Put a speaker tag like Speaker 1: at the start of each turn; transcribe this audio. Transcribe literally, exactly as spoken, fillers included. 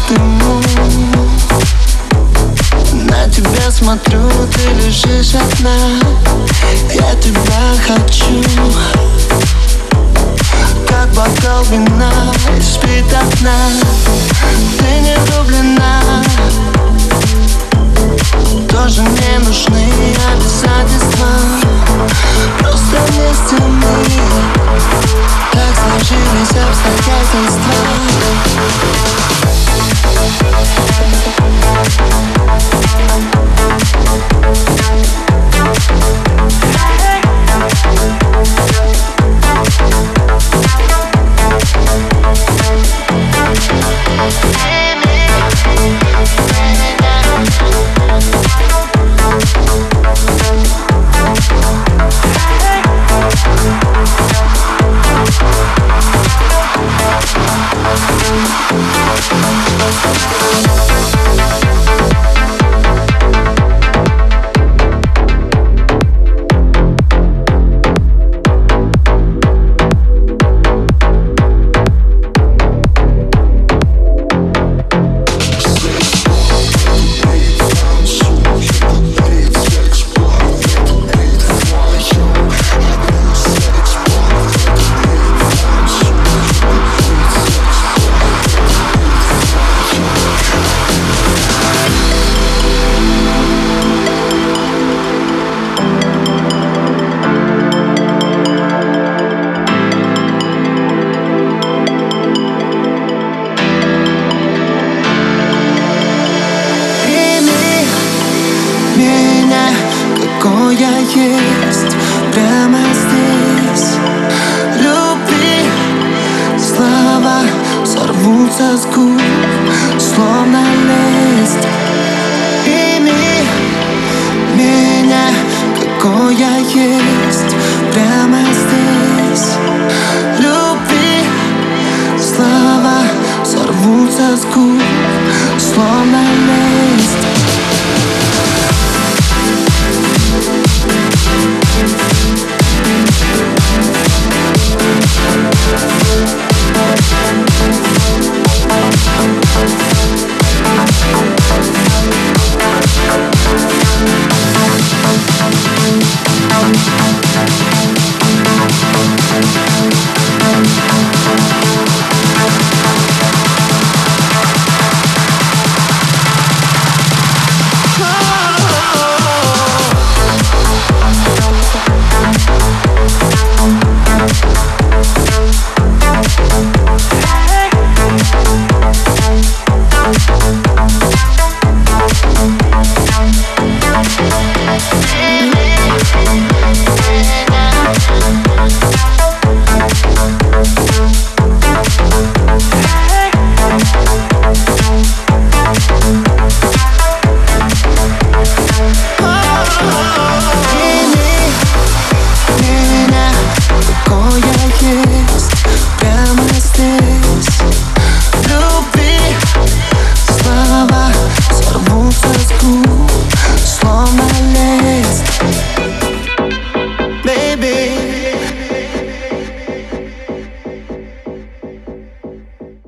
Speaker 1: дыму. На тебя смотрю, ты лежишь одна. Я тебя хочу, как бокал вина испит от дна. Ты не влюблена, тоже не нужны обязательства. Просто вместе мы, так сложились обстоятельства. Какой я есть прямо здесь. Любви слова сорвутся с губ, словно лист. Прими меня, какой я есть прямо здесь. Любви слова сорвутся с губ, словно лист.